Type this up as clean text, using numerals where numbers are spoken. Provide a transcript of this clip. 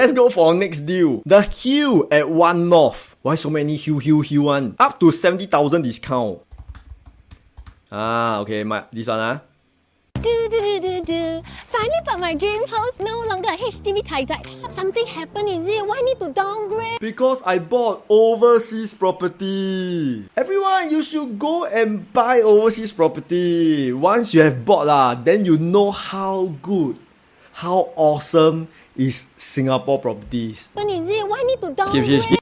Let's go for our next deal. The Hill at One North. Why so many Hill one? Up to 70,000 discount. Okay, this one Finally bought my dream house, no longer a HDB type. Something happened, is it? Why need to downgrade? Because I bought overseas property. Everyone, you should go and buy overseas property. Once you have bought, then you know how good, how awesome is Singapore properties. Is it? Why need to downgrade?